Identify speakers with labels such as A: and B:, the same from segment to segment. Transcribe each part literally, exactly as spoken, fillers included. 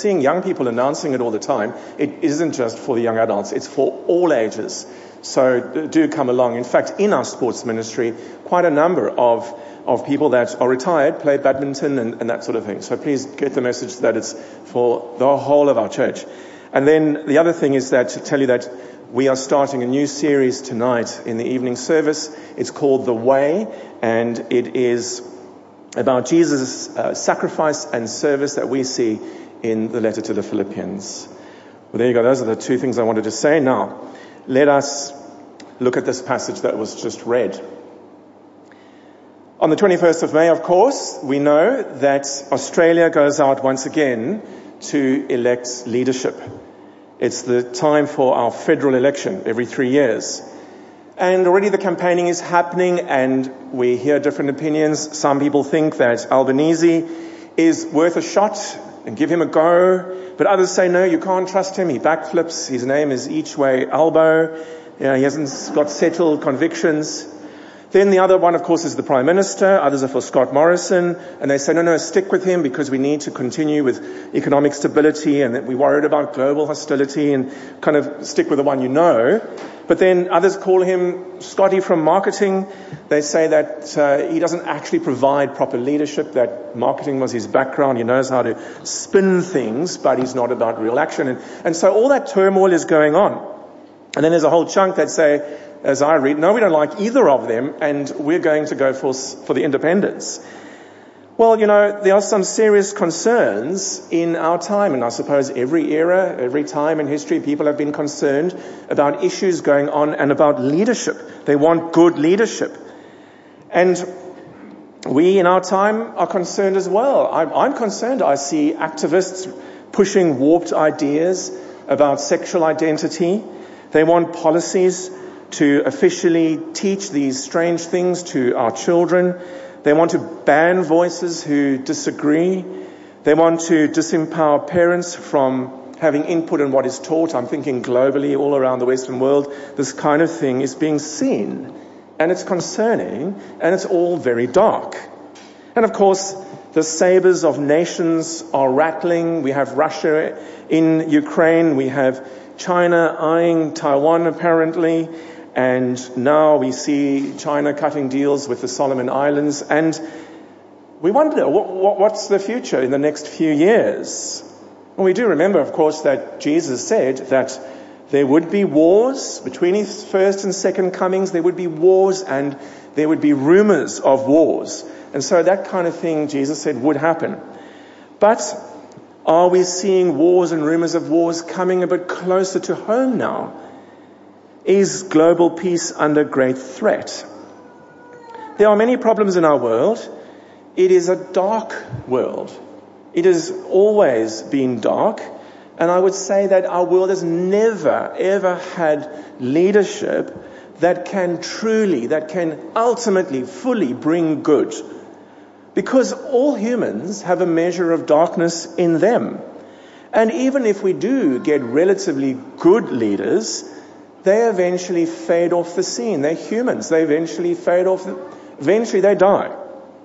A: seeing young people announcing it all the time. It isn't just for the young adults, it's for all ages. So do come along. In fact, in our sports ministry, quite a number of, of people that are retired play badminton and, and that sort of thing. So please get the message that it's for the whole of our church. And then the other thing is that to tell you that we are starting a new series tonight in the evening service. It's called The Way, and it is about Jesus' uh, sacrifice and service that we see in the letter to the Philippians. Well, there you go. Those are the two things I wanted to say. Now, let us look at this passage that was just read. On the twenty-first of May, of course, we know that Australia goes out once again to elect leadership. It's the time for our federal election every three years. And already the campaigning is happening and we hear different opinions. Some people think that Albanese is worth a shot and give him a go. But others say, no, you can't trust him. He backflips. His name is each way elbow. You know, he hasn't got settled convictions. Then the other one, of course, is the Prime Minister. Others are for Scott Morrison. And they say, no, no, stick with him because we need to continue with economic stability and that we're worried about global hostility and kind of stick with the one you know. But then others call him Scotty from marketing. They say that uh, he doesn't actually provide proper leadership, that marketing was his background. He knows how to spin things, but he's not about real action. And, and so all that turmoil is going on. And then there's a whole chunk that say, as I read, no, we don't like either of them, and we're going to go for for the independents. Well, you know, there are some serious concerns in our time, and I suppose every era, every time in history, people have been concerned about issues going on and about leadership. They want good leadership. And we in our time are concerned as well. I'm, I'm concerned. I see activists pushing warped ideas about sexual identity. They want policies to officially teach these strange things to our children. They want to ban voices who disagree. They want to disempower parents from having input in what is taught. I'm thinking globally, all around the Western world, this kind of thing is being seen. And it's concerning, and it's all very dark. And of course, the sabers of nations are rattling. We have Russia in Ukraine. We have China eyeing Taiwan, apparently. And now we see China cutting deals with the Solomon Islands. And we wonder, what, what, what's the future in the next few years? Well, we do remember, of course, that Jesus said that there would be wars between his first and second comings. There would be wars and there would be rumors of wars. And so that kind of thing, Jesus said, would happen. But are we seeing wars and rumors of wars coming a bit closer to home now? Is global peace under great threat? There are many problems in our world. It is a dark world. It has always been dark. And I would say that our world has never, ever had leadership that can truly, that can ultimately, fully bring good. Because all humans have a measure of darkness in them. And even if we do get relatively good leaders, they eventually fade off the scene. They're humans. They eventually fade off. Eventually they die.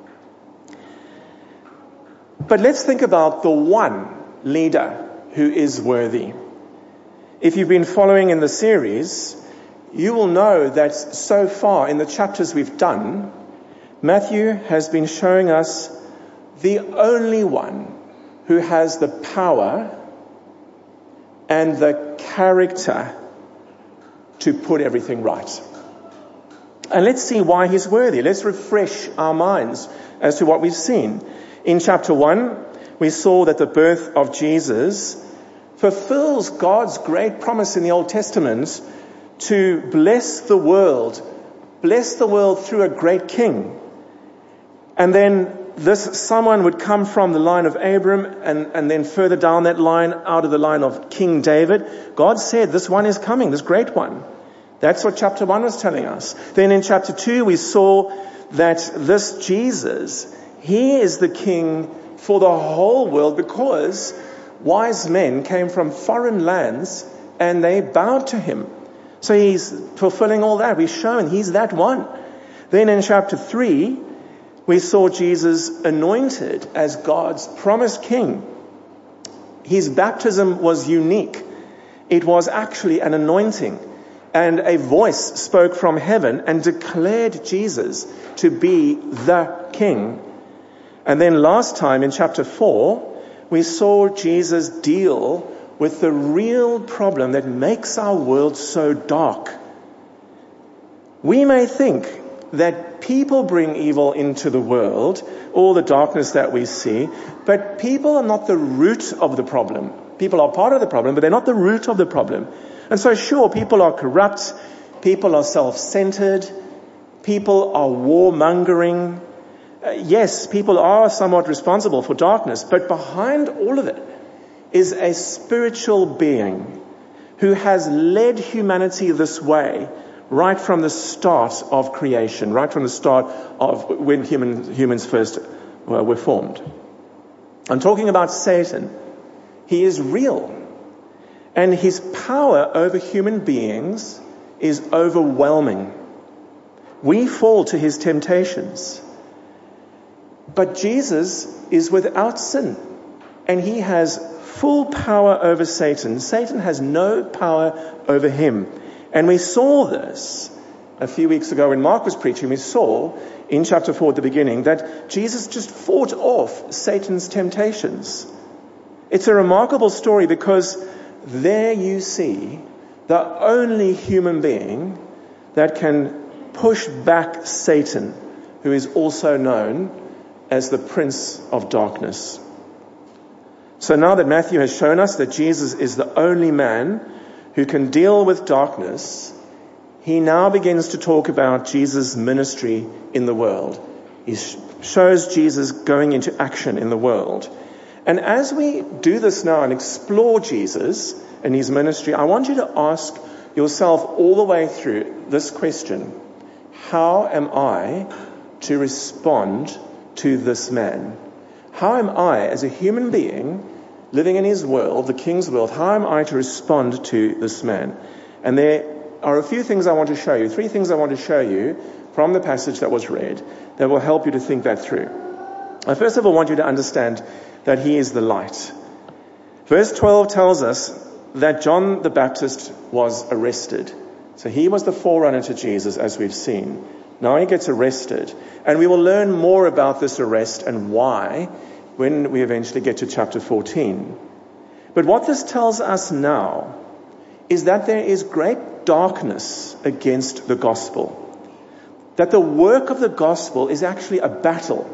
A: But let's think about the one leader who is worthy. If you've been following in the series, you will know that so far in the chapters we've done, Matthew has been showing us the only one who has the power and the character to put everything right. And let's see why he's worthy. Let's refresh our minds as to what we've seen. In chapter one, we saw that the birth of Jesus fulfills God's great promise in the Old Testament to bless the world, bless the world through a great king. And then this someone would come from the line of Abram and, and then further down that line out of the line of King David. God said this one is coming, this great one. That's what chapter one was telling us. Then in chapter two we saw that this Jesus, he is the king for the whole world because wise men came from foreign lands and they bowed to him. So he's fulfilling all that. We've shown he's that one. Then in chapter three, we saw Jesus anointed as God's promised king. His baptism was unique. It was actually an anointing. And a voice spoke from heaven and declared Jesus to be the King. And then last time in chapter four, we saw Jesus deal with the real problem that makes our world so dark. We may think that people bring evil into the world, all the darkness that we see, but people are not the root of the problem. People are part of the problem, but they're not the root of the problem. And so sure, people are corrupt, people are self-centered, people are warmongering. Uh, yes, people are somewhat responsible for darkness, but behind all of it is a spiritual being who has led humanity this way right from the start of creation, right from the start of when human, humans first uh, were formed. I'm talking about Satan. He is real. And his power over human beings is overwhelming. We fall to his temptations. But Jesus is without sin. And he has full power over Satan. Satan has no power over him. And we saw this a few weeks ago when Mark was preaching. We saw in chapter four at the beginning that Jesus just fought off Satan's temptations. It's a remarkable story because there you see the only human being that can push back Satan, who is also known as the Prince of Darkness. So now that Matthew has shown us that Jesus is the only man who can deal with darkness, he now begins to talk about Jesus' ministry in the world. He shows Jesus going into action in the world. And as we do this now and explore Jesus and his ministry, I want you to ask yourself all the way through this question: how am I to respond to this man? How am I, as a human being living in his world, the King's world, how am I to respond to this man? And there are a few things I want to show you, three things I want to show you from the passage that was read that will help you to think that through. I first of all want you to understand that he is the light. Verse twelve tells us that John the Baptist was arrested. So he was the forerunner to Jesus, as we've seen. Now he gets arrested. And we will learn more about this arrest and why when we eventually get to chapter fourteen. But what this tells us now is that there is great darkness against the gospel. That the work of the gospel is actually a battle.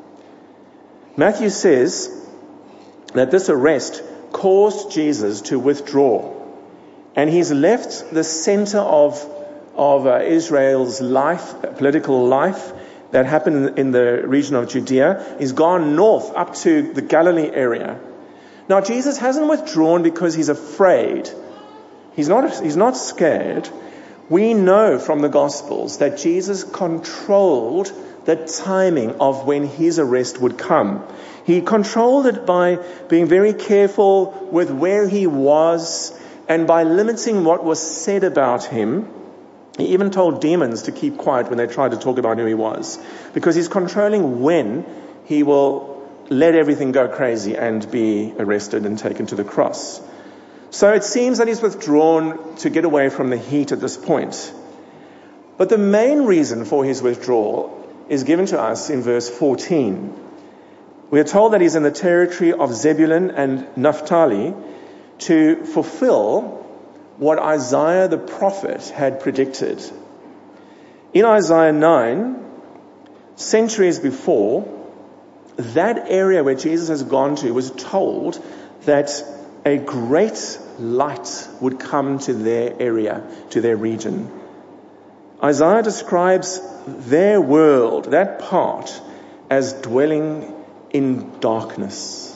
A: Matthew says that this arrest caused Jesus to withdraw. And he's left the center of, of uh, Israel's life, political life that happened in the region of Judea. He's gone north up to the Galilee area. Now, Jesus hasn't withdrawn because he's afraid. He's not, he's not scared. We know from the Gospels that Jesus controlled the timing of when his arrest would come. He controlled it by being very careful with where he was and by limiting what was said about him. He even told demons to keep quiet when they tried to talk about who he was, because he's controlling when he will let everything go crazy and be arrested and taken to the cross. So it seems that he's withdrawn to get away from the heat at this point. But the main reason for his withdrawal is given to us in verse fourteen. We are told that he's in the territory of Zebulun and Naphtali to fulfill what Isaiah the prophet had predicted. In Isaiah nine, centuries before, that area where Jesus has gone to was told that a great light would come to their area, to their region. Isaiah describes their world, that part, as dwelling in darkness.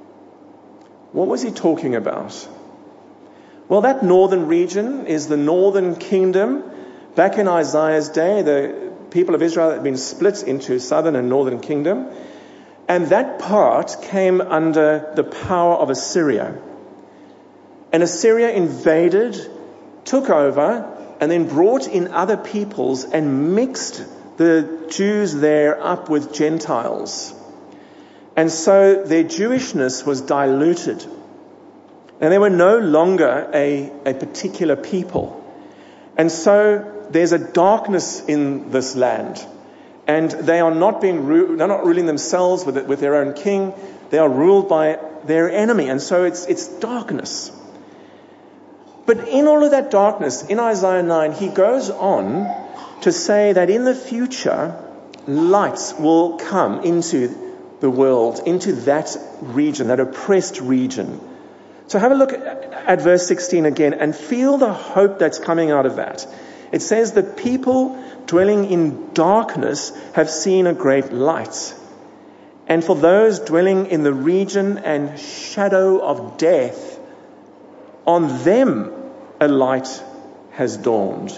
A: What was he talking about? Well, that northern region is the northern kingdom. Back in Isaiah's day, the people of Israel had been split into southern and northern kingdom. And that part came under the power of Assyria. And Assyria invaded, took over, and then brought in other peoples and mixed the Jews there up with Gentiles. And so their Jewishness was diluted. And they were no longer a, a particular people. And so there's a darkness in this land. And they are not being ru- they're not ruling themselves with, it, with their own king. They are ruled by their enemy. And so it's it's darkness. But in all of that darkness, in Isaiah nine, he goes on to say that in the future, light will come into the world, into that region, that oppressed region. So have a look at verse sixteen again and feel the hope that's coming out of that. It says the people dwelling in darkness have seen a great light. And for those dwelling in the region and shadow of death, on them a light has dawned.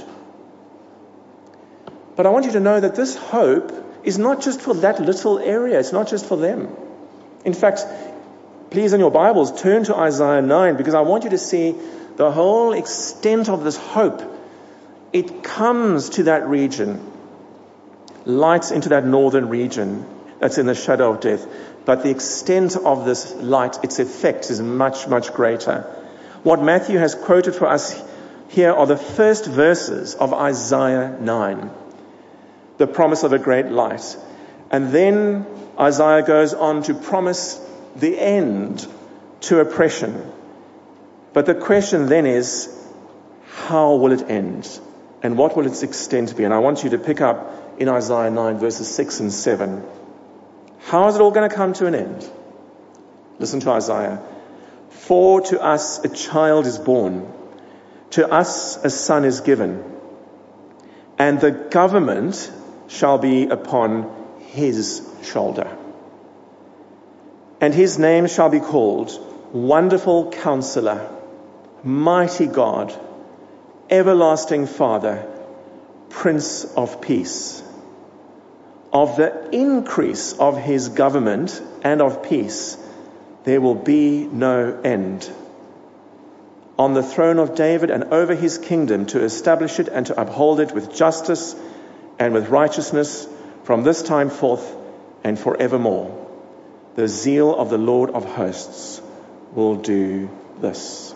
A: But I want you to know that this hope is not just for that little area. It's not just for them. In fact, please in your Bibles, turn to Isaiah nine, because I want you to see the whole extent of this hope. It comes to that region, light into that northern region that's in the shadow of death. But the extent of this light, its effect is much, much greater. What Matthew has quoted for us here are the first verses of Isaiah nine, the promise of a great light. And then Isaiah goes on to promise the end to oppression. But the question then is, how will it end? And what will its extent be? And I want you to pick up in Isaiah nine, verses six and seven. How is it all going to come to an end? Listen to Isaiah. For to us a child is born, to us a son is given, and the government shall be upon his shoulder. And his name shall be called Wonderful Counselor, Mighty God, Everlasting Father, Prince of Peace. Of the increase of his government and of peace, there will be no end. On the throne of David and over his kingdom, to establish it and to uphold it with justice and with righteousness from this time forth and forevermore. The zeal of the Lord of hosts will do this.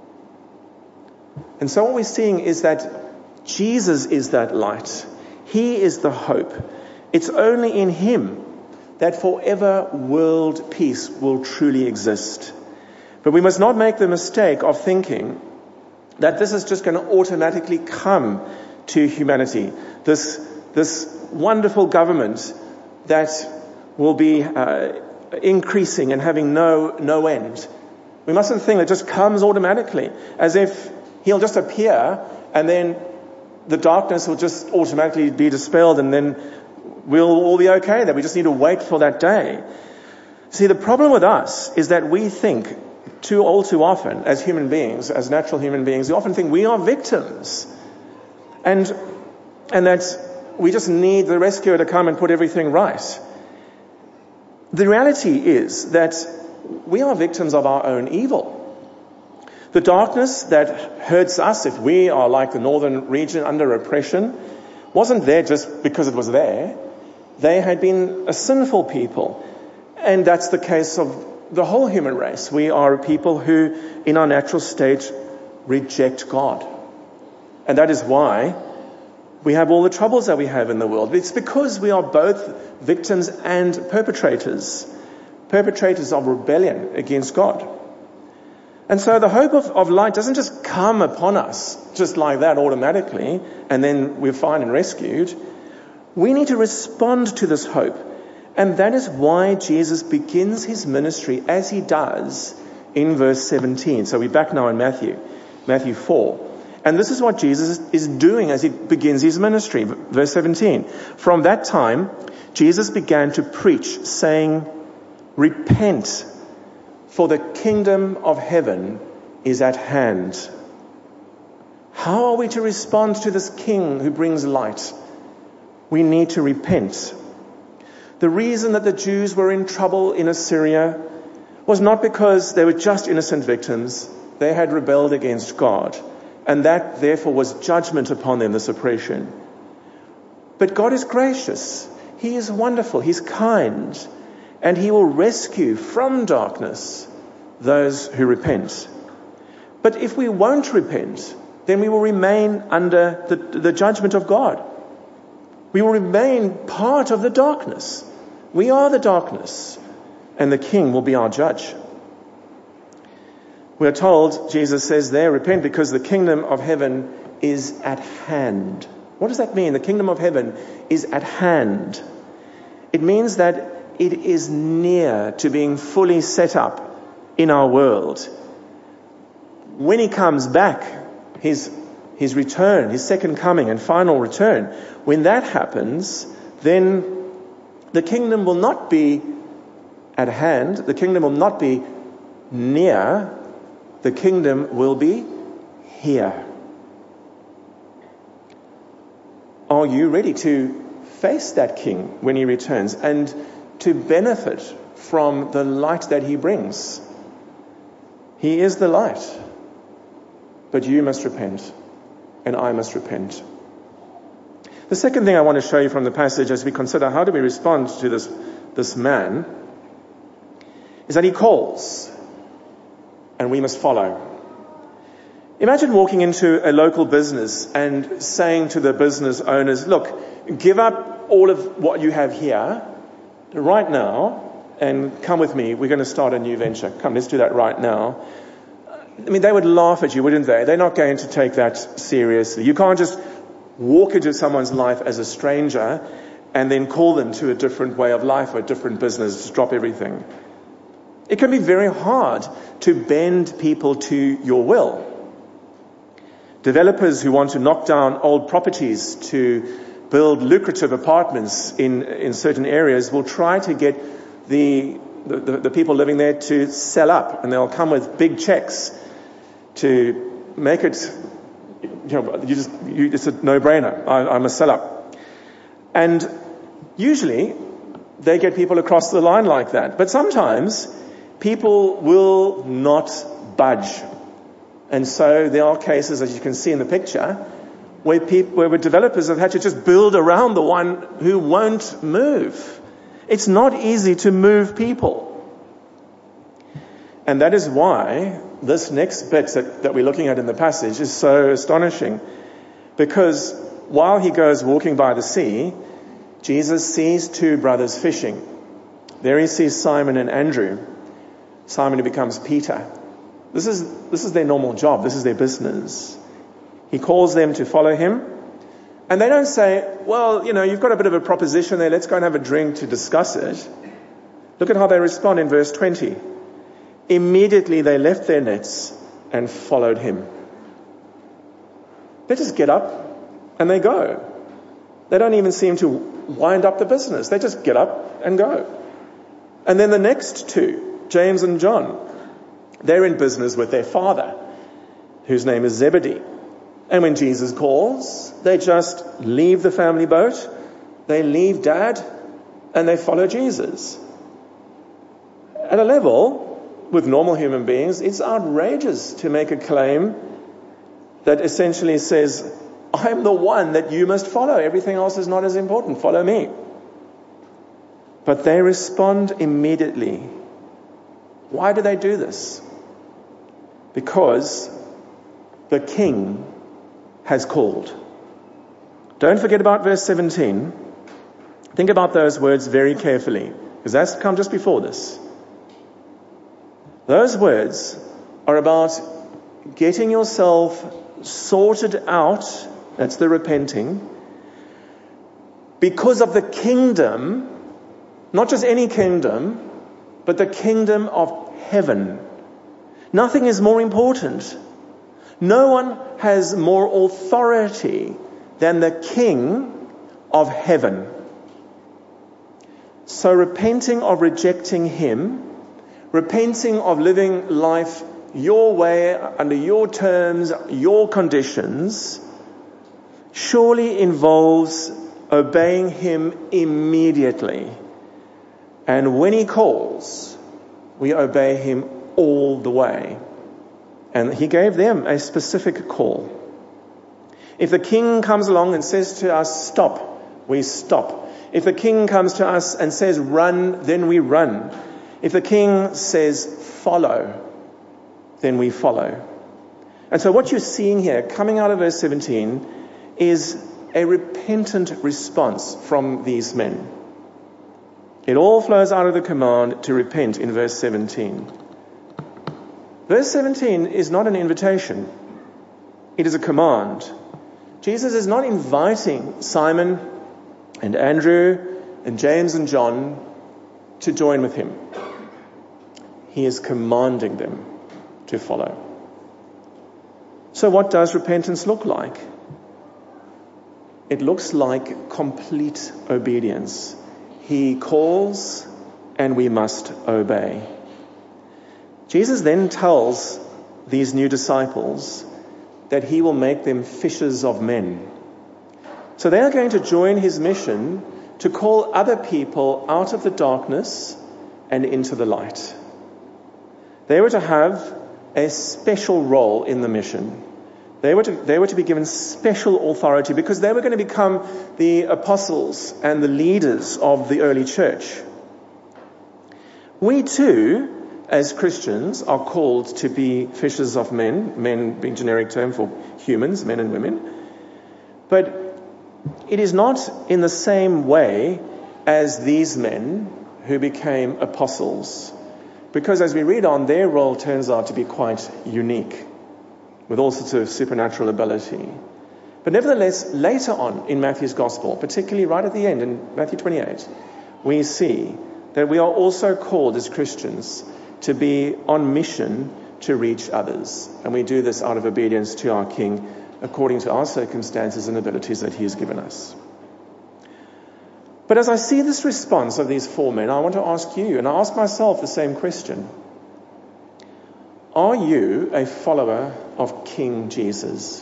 A: And so what we're seeing is that Jesus is that light. He is the hope. It's only in him that forever world peace will truly exist. But we must not make the mistake of thinking that this is just going to automatically come to humanity. This, this wonderful government that will be uh, increasing and having no, no end. We mustn't think that just comes automatically, as if he'll just appear and then the darkness will just automatically be dispelled and then we'll all be okay, that we just need to wait for that day. See, the problem with us is that we think too all too often, as human beings, as natural human beings, we often think we are victims. And, and that we just need the rescuer to come and put everything right. The reality is that we are victims of our own evil. The darkness that hurts us, if we are like the northern region under oppression, wasn't there just because it was there. They had been a sinful people. And that's the case of the whole human race. We are a people who, in our natural state, reject God. And that is why we have all the troubles that we have in the world. It's because we are both victims and perpetrators. Perpetrators of rebellion against God. And so the hope of, of light doesn't just come upon us just like that automatically, and then we're fine and rescued. We need to respond to this hope. And that is why Jesus begins his ministry as he does in verse seventeen. So we're back now in Matthew, Matthew four. And this is what Jesus is doing as he begins his ministry. Verse seventeen. From that time, Jesus began to preach, saying, "Repent, for the kingdom of heaven is at hand." How are we to respond to this king who brings light? We need to repent. The reason that the Jews were in trouble in Assyria was not because they were just innocent victims. They had rebelled against God. And that, therefore, was judgment upon them, this oppression. But God is gracious. He is wonderful. He's kind. And he will rescue from darkness those who repent. But if we won't repent, then we will remain under the, the judgment of God. We will remain part of the darkness. We are the darkness, and the King will be our judge. We are told, Jesus says there, repent because the kingdom of heaven is at hand. What does that mean? The kingdom of heaven is at hand. It means that it is near to being fully set up in our world. When he comes back, his, his return, his second coming and final return, when that happens, then the kingdom will not be at hand, the kingdom will not be near, the kingdom will be here. Are you ready to face that King when he returns and to benefit from the light that he brings? He is the light, but you must repent, and I must repent. The second thing I want to show you from the passage as we consider how do we respond to this, this man is that he calls, and we must follow. Imagine walking into a local business and saying to the business owners, look, give up all of what you have here right now and come with me. We're going to start a new venture. Come, let's do that right now. I mean, they would laugh at you, wouldn't they? They're not going to take that seriously. You can't just walk into someone's life as a stranger and then call them to a different way of life or a different business, just drop everything. It can be very hard to bend people to your will. Developers who want to knock down old properties to build lucrative apartments in, in certain areas will try to get the, the, the people living there to sell up, and they'll come with big checks to make it, you know, you just, you, it's a no-brainer. I, I must sell up. And usually they get people across the line like that. But sometimes people will not budge. And so there are cases, as you can see in the picture, where people, where developers have had to just build around the one who won't move. It's not easy to move people. And that is why this next bit that, that we're looking at in the passage is so astonishing. Because while he goes walking by the sea, Jesus sees two brothers fishing. There he sees Simon and Andrew. Simon who becomes Peter. This is, this is their normal job. This is their business. He calls them to follow him. And they don't say, well, you know, you've got a bit of a proposition there. Let's go and have a drink to discuss it. Look at how they respond in verse twenty. Immediately they left their nets and followed him. They just get up and they go. They don't even seem to wind up the business. They just get up and go. And then the next two, James and John, they're in business with their father, whose name is Zebedee. And when Jesus calls, they just leave the family boat, they leave dad, and they follow Jesus. At a level, with normal human beings, it's outrageous to make a claim that essentially says, I'm the one that you must follow. Everything else is not as important. Follow me. But they respond immediately. Why do they do this? Because the King has called. Don't forget about verse seventeen. Think about those words very carefully, because that's come just before this. Those words are about getting yourself sorted out, that's the repenting, because of the kingdom, not just any kingdom, but the kingdom of heaven. Nothing is more important. No one has more authority than the King of heaven. So repenting of rejecting him, repenting of living life your way, under your terms, your conditions, surely involves obeying him immediately. And when he calls, we obey him all the way. And he gave them a specific call. If the King comes along and says to us, stop, we stop. If the King comes to us and says, run, then we run. If the King says, follow, then we follow. And so what you're seeing here, coming out of verse seventeen, is a repentant response from these men. It all flows out of the command to repent in verse seventeen. Verse seventeen is not an invitation. It is a command. Jesus is not inviting Simon and Andrew and James and John to join with him. He is commanding them to follow. So what does repentance look like? It looks like complete obedience. He calls and we must obey. Jesus then tells these new disciples that he will make them fishers of men. So they are going to join his mission to call other people out of the darkness and into the light. They were to have a special role in the mission. They were to, they were to be given special authority because they were going to become the apostles and the leaders of the early church. We too, as Christians, are called to be fishers of men, men being a generic term for humans, men and women. But it is not in the same way as these men who became apostles. Because as we read on, their role turns out to be quite unique, with all sorts of supernatural ability. But nevertheless, later on in Matthew's Gospel, particularly right at the end in Matthew twenty-eight, we see that we are also called as Christians to be on mission to reach others. And we do this out of obedience to our King, according to our circumstances and abilities that he has given us. But as I see this response of these four men, I want to ask you, and I ask myself the same question. Are you a follower of King Jesus?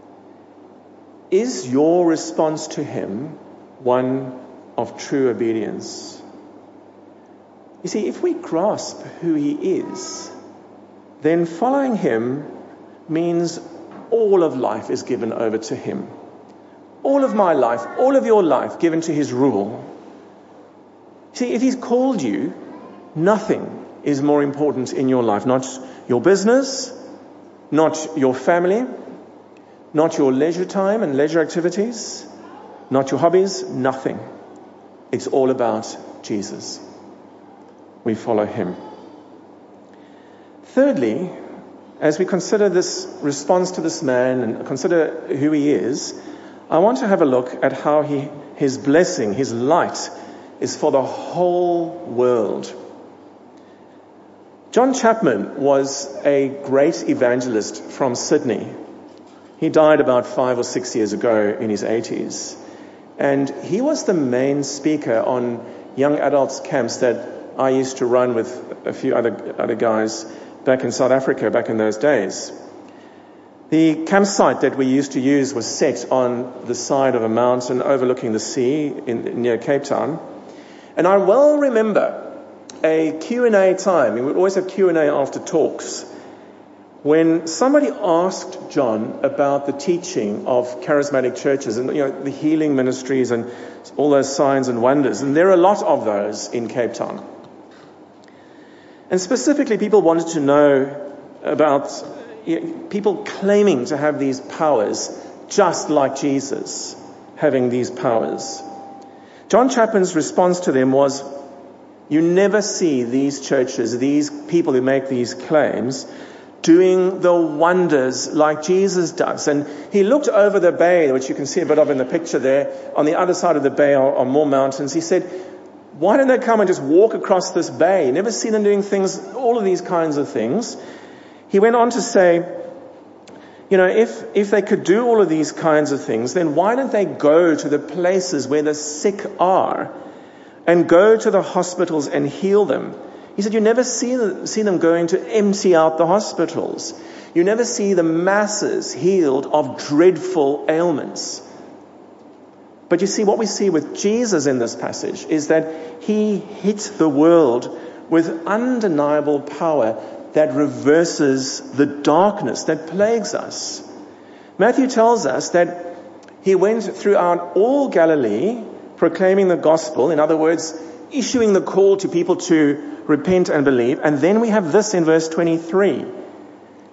A: Is your response to him one of true obedience? You see, if we grasp who he is, then following him means all of life is given over to him. All of my life, all of your life given to his rule. See, if he's called you, nothing is more important in your life. Not your business, not your family, not your leisure time and leisure activities, not your hobbies, nothing. It's all about Jesus. We follow him. Thirdly, as we consider this response to this man and consider who he is, I want to have a look at how he, his blessing, his light, is for the whole world. John Chapman was a great evangelist from Sydney. He died about five or six years ago in his eighties. And he was the main speaker on young adults camps that I used to run with a few other other guys back in South Africa back in those days. The campsite that we used to use was set on the side of a mountain overlooking the sea in, near Cape Town. And I well remember a Q and A time. We would always have Q and A after talks, when somebody asked John about the teaching of charismatic churches and, you know, the healing ministries and all those signs and wonders. And there are a lot of those in Cape Town. And specifically, people wanted to know about you know, people claiming to have these powers, just like Jesus having these powers. John Chapman's response to them was, you never see these churches, these people who make these claims, doing the wonders like Jesus does. And he looked over the bay, which you can see a bit of in the picture there. On the other side of the bay are, are more mountains. He said, why don't they come and just walk across this bay? You never see them doing things, all of these kinds of things. He went on to say, you know, if, if they could do all of these kinds of things, then why don't they go to the places where the sick are and go to the hospitals and heal them? He said, you never see them, see them going to empty out the hospitals. You never see the masses healed of dreadful ailments. But you see, what we see with Jesus in this passage is that he hit the world with undeniable power that reverses the darkness that plagues us. Matthew tells us that he went throughout all Galilee proclaiming the gospel, in other words, issuing the call to people to repent and believe. And then we have this in verse twenty-three.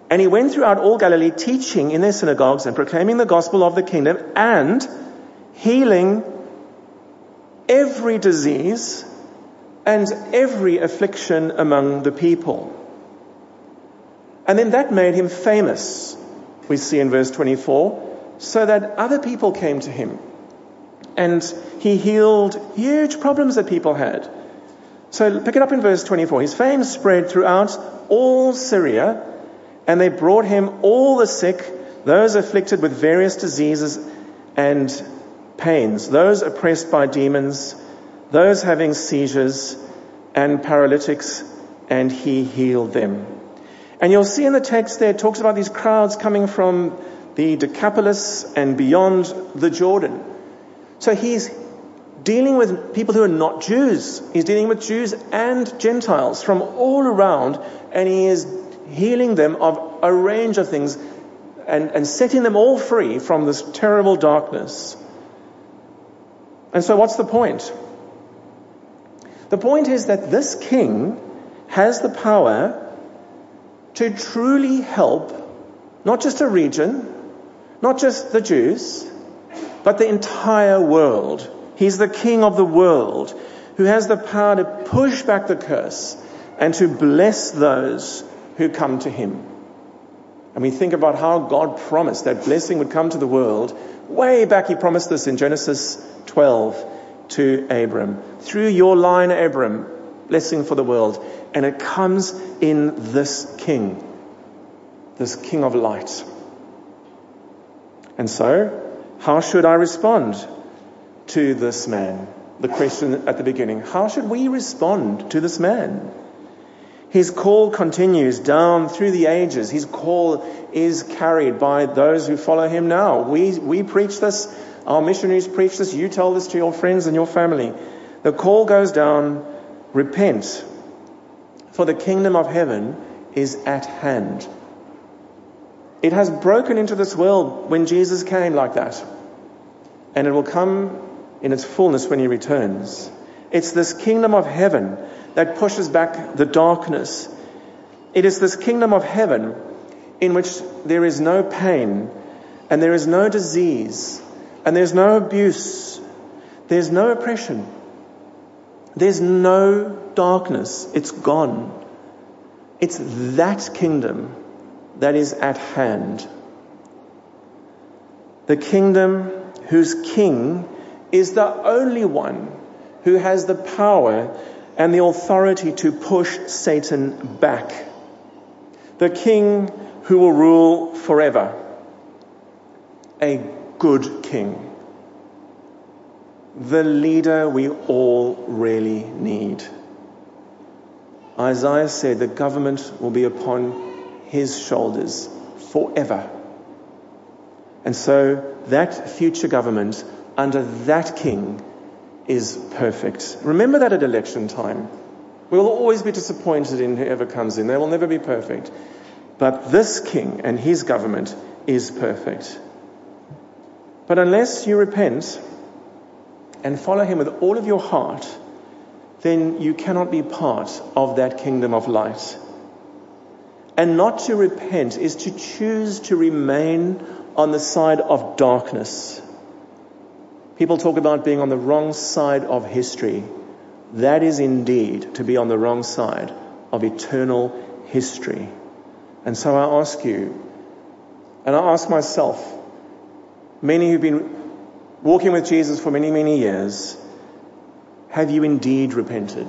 A: And he went throughout all Galilee, teaching in their synagogues and proclaiming the gospel of the kingdom and healing every disease and every affliction among the people. And then that made him famous, we see in verse twenty-four, so that other people came to him. And he healed huge problems that people had. So pick it up in verse twenty-four. His fame spread throughout all Syria, and they brought him all the sick, those afflicted with various diseases and pains, those oppressed by demons, those having seizures and paralytics, and he healed them. And you'll see in the text there, it talks about these crowds coming from the Decapolis and beyond the Jordan. So he's dealing with people who are not Jews. He's dealing with Jews and Gentiles from all around, and he is healing them of a range of things and, and setting them all free from this terrible darkness. And so what's the point? The point is that this king has the power to truly help not just a region, not just the Jews, but the entire world. He's the king of the world who has the power to push back the curse and to bless those who come to him. And we think about how God promised that blessing would come to the world. Way back he promised this in Genesis twelve to Abram. Through your line, Abram, blessing for the world. And it comes in this king, this king of light. And so, how should I respond to this man? The question at the beginning, how should we respond to this man? His call continues down through the ages. His call is carried by those who follow him now. We we preach this. Our missionaries preach this. You tell this to your friends and your family. The call goes down, repent, for the kingdom of heaven is at hand. It has broken into this world when Jesus came like that. And it will come in its fullness when he returns. It's this kingdom of heaven that pushes back the darkness. It is this kingdom of heaven in which there is no pain, and there is no disease, and there's no abuse, there's no oppression, there's no darkness. It's gone. It's that kingdom that is at hand. The kingdom whose king is the only one who has the power and the authority to push Satan back. The king who will rule forever. A good king. The leader we all really need. Isaiah said the government will be upon his shoulders forever. And so that future government under that king is perfect. Remember that at election time. We will always be disappointed in whoever comes in. They will never be perfect. But this king and his government is perfect. But unless you repent and follow him with all of your heart, then you cannot be part of that kingdom of light. And not to repent is to choose to remain on the side of darkness. People talk about being on the wrong side of history. That is indeed to be on the wrong side of eternal history. And so I ask you, and I ask myself, many who've been walking with Jesus for many, many years, have you indeed repented?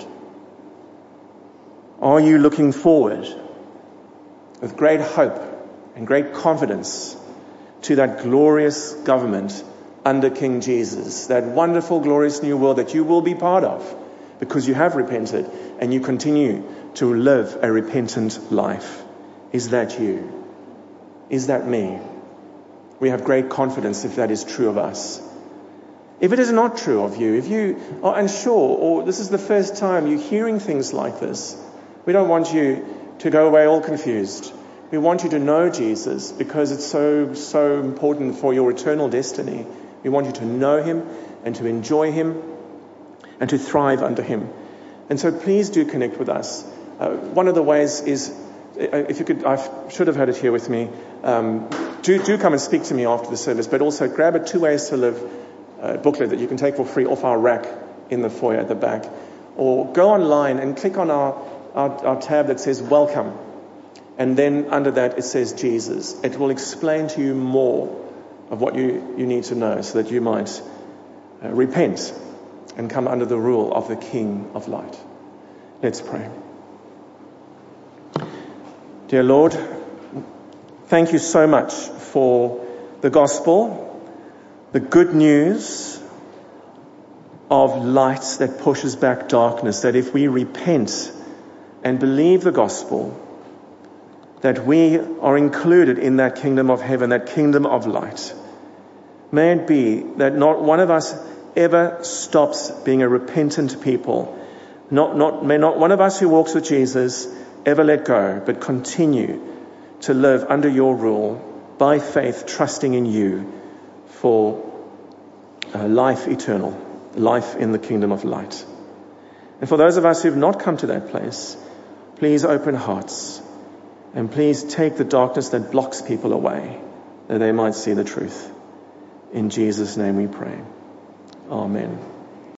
A: Are you looking forward with great hope and great confidence to that glorious government under King Jesus, that wonderful, glorious new world that you will be part of because you have repented and you continue to live a repentant life? Is that you? Is that me? We have great confidence if that is true of us. If it is not true of you, if you are unsure, or this is the first time you're hearing things like this, we don't want you to go away all confused. We want you to know Jesus because it's so, so important for your eternal destiny. We want you to know him and to enjoy him and to thrive under him. And so please do connect with us. Uh, one of the ways is if you could, I should have had it here with me. Um, do do come and speak to me after the service, but also grab a Two Ways to Live uh, booklet that you can take for free off our rack in the foyer at the back, or go online and click on our our, our tab that says Welcome, and then under that it says Jesus. It will explain to you more of what you, you need to know, so that you might uh, repent and come under the rule of the King of Light. Let's pray. Dear Lord, thank you so much for the gospel, the good news of light that pushes back darkness, that if we repent and believe the gospel, that we are included in that kingdom of heaven, that kingdom of light. May it be that not one of us ever stops being a repentant people. Not, not, may not one of us who walks with Jesus ever let go, but continue to live under your rule, by faith, trusting in you for uh, life eternal, life in the kingdom of light. And for those of us who have not come to that place, please open hearts, and please take the darkness that blocks people away, that they might see the truth. In Jesus' name we pray. Amen.